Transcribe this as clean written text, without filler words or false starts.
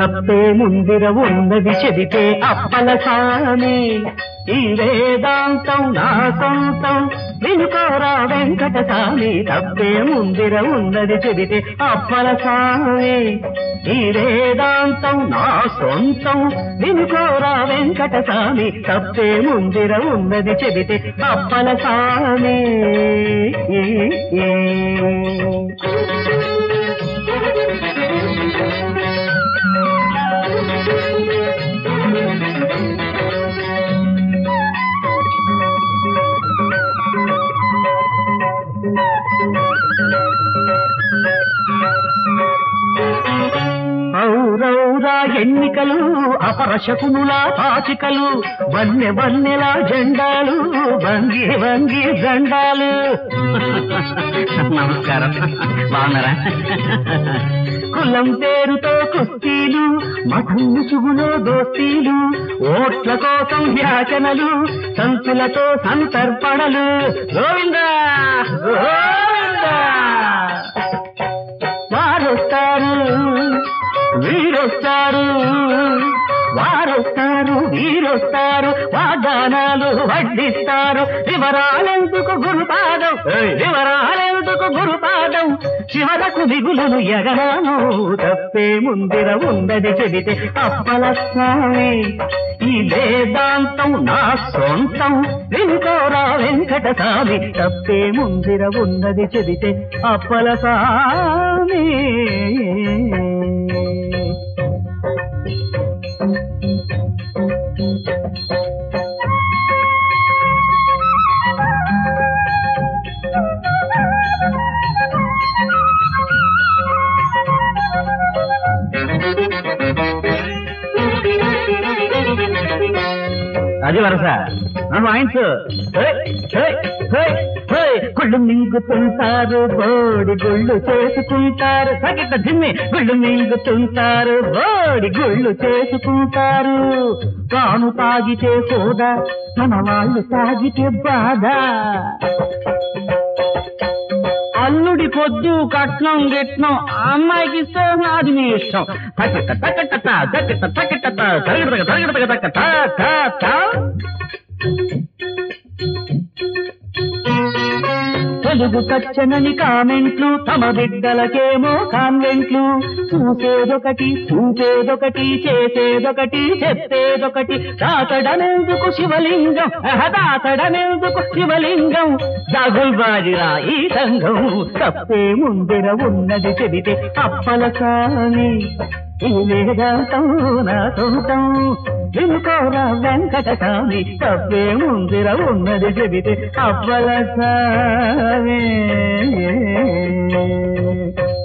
తప్పే ముందిర ఉన్నది చెబితే అప్పల స్వామి ఈ వేదాంతం నా సొంతం వినుకోరా వెంకట స్వామి తప్పే ముందిర ఉన్నది చెబితే అప్పల స్వామి ఈ వేదాంతం నా సొంతం వినుకోరా వెంకట స్వామి తప్పే ముందిర ఉన్నది చెబితే అప్పల స్వామి ఔరౌరా ఎన్నికలు అపరశకునుల పాచికలు వన్నె వన్నెల జెండాలు వంగి వంగి జెండాలు నమస్కారం బాగున్నారా కులం పేరుతో కుస్తీలు మఠం ముసుగులో దోస్తీలు ఓట్ల కోసం వ్యాచనలు సంతులతో సంతర్పణలు గోవిందా గోవిందా వారొస్తారు వీరొస్తారు వారొస్తారు వీరొస్తారు వాగ్దానాలు వడ్డిస్తారు వివరాలెందుకు గురుపాదం వివరాలెందుకు గురుపాదం చివరకు దిగులను ఎగరాను తప్పే ముందిర ఉండది చెబితే అప్పల స్వామి ఈ వేదాంతం నా సొంతం వినుకోరా వెంకట స్వామి తప్పే ముందిర ఉన్నది చెబితే అప్పల స్వామి అది వరస వాయించు గుళ్ళు మింగుతుంటారు బోడి గుళ్ళు చేసుకుంటారు సగిత దిమ్మి గుళ్ళు మింగుతుంటారు బోడి గుళ్ళు చేసుకుంటారు తాను తాగితే సోదా తన వాళ్ళు తాగితే బాధ అల్లుడి పొద్దు కట్నం గిట్నం అమ్మాయికి ఇస్తే నాది మీ ఇష్టం తెలుగు కచ్చనని కామెంట్లు తమ బిడ్డలకేమో కాన్వెంట్లు చూసేదొకటి చూపేదొకటి చేసేదొకటి చెప్పేదొకటి దాతడనెందుకు శివలింగం దాతడనెందుకు శివలింగం దగుల్బాజిరా ఈ సంఘం తప్పే ముందిర ఉన్నది చెబితే అప్పల స్వామి ఈ వేదాంతం నా సొంతం వినుకోరా వెంకట స్వామి తప్పే ముందిర ఉన్నది చెబితే అప్పల స్వామి